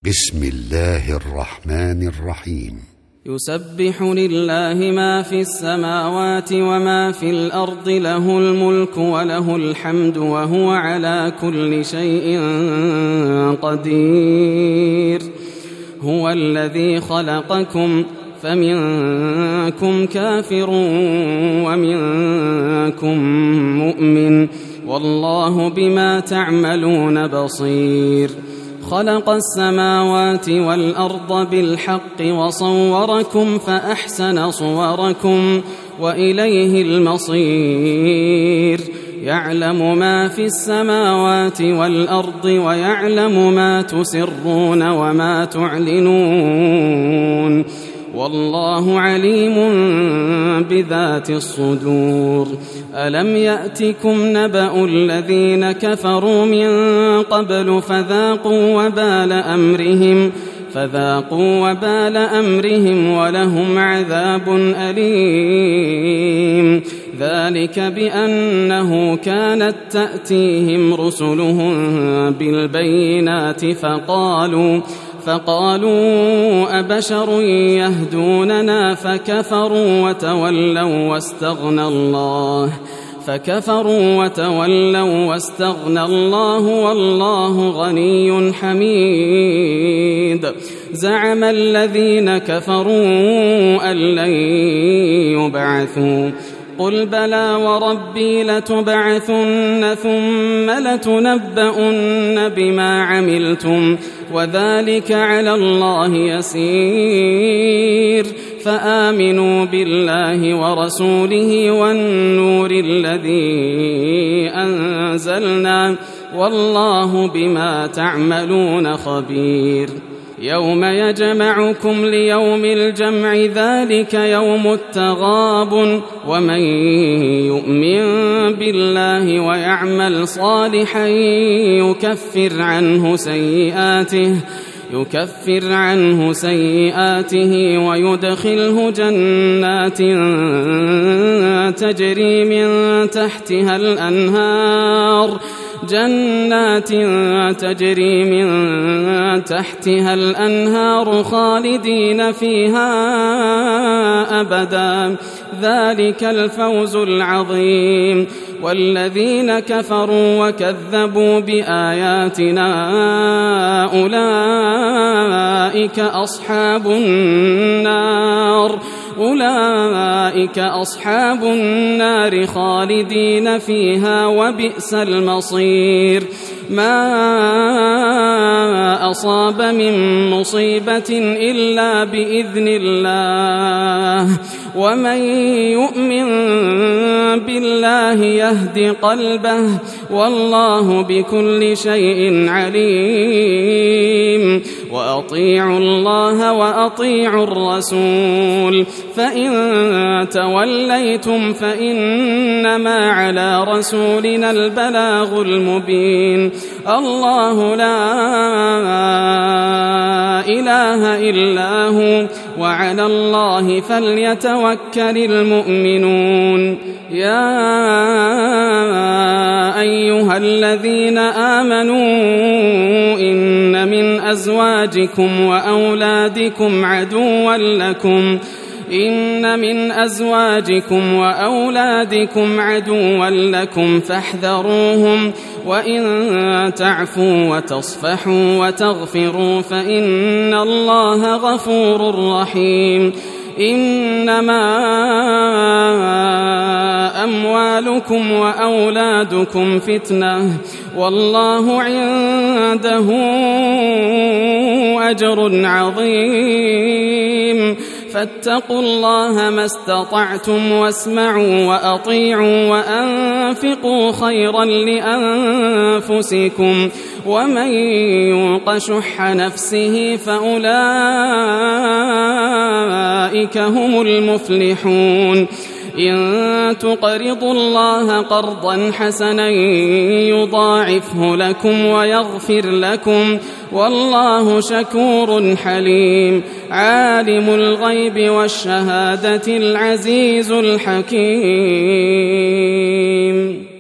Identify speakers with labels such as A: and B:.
A: بسم الله الرحمن الرحيم.
B: يسبح لله ما في السماوات وما في الأرض، له الملك وله الحمد وهو على كل شيء قدير. هو الذي خلقكم فمنكم كافر ومنكم مؤمن، والله بما تعملون بصير. خلق السماوات والأرض بالحق وصوركم فأحسن صوركم وإليه المصير. يعلم ما في السماوات والأرض ويعلم ما تسرون وما تعلنون، والله عليم بذات الصدور. ألم يأتكم نبأ الذين كفروا من قبل فذاقوا وبال أمرهم ولهم عذاب أليم. ذلك بأنه كانت تأتيهم رسلهم بالبينات فقالوا أبشر يهدوننا فكفروا وتولوا واستغنى الله والله غني حميد. زعم الذين كفروا أن لن يبعثوا، قل بلى وربي لتبعثن ثم لتنبؤن بما عملتم وذلك على الله يسير. فآمنوا بالله ورسوله والنور الذي أنزلنا، والله بما تعملون خبير. يوم يجمعكم ليوم الجمع، ذلك يوم التغابن. ومن يؤمن بالله ويعمل صالحا يكفر عنه سيئاته ويدخله جنات تجري من تحتها الأنهار خالدين فيها أبدا، ذلك الفوز العظيم. والذين كفروا وكذبوا بآياتنا أولئك أصحاب النار خالدين فيها وبئس المصير. ما أصاب من مصيبة إلا بإذن الله، ومن يؤمن بالله يهد قلبه، والله بكل شيء عليم. وأطيعوا الله وأطيعوا الرسول، فإن توليتم فإنما على رسولنا البلاغ المبين. الله لا إله إلا هو، وعلى الله فليتوكل المؤمنون. يا أيها الذين آمنوا إن من أزواجكم وأولادكم عدوا لكم فاحذروهم، وإن تعفوا وتصفحوا وتغفروا فإن الله غفور رحيم. إنما أموالكم وأولادكم فتنة، والله عنده أجر عظيم. فاتقوا الله ما استطعتم، واسمعوا وأطيعوا وأنفقوا خيرا لأنفسكم، ومن يوق شح نفسه فأولئك هم المفلحون. إن تقرضوا الله قرضا حسنا يضاعفه لكم ويغفر لكم، والله شكور حليم. عالم الغيب والشهادة العزيز الحكيم.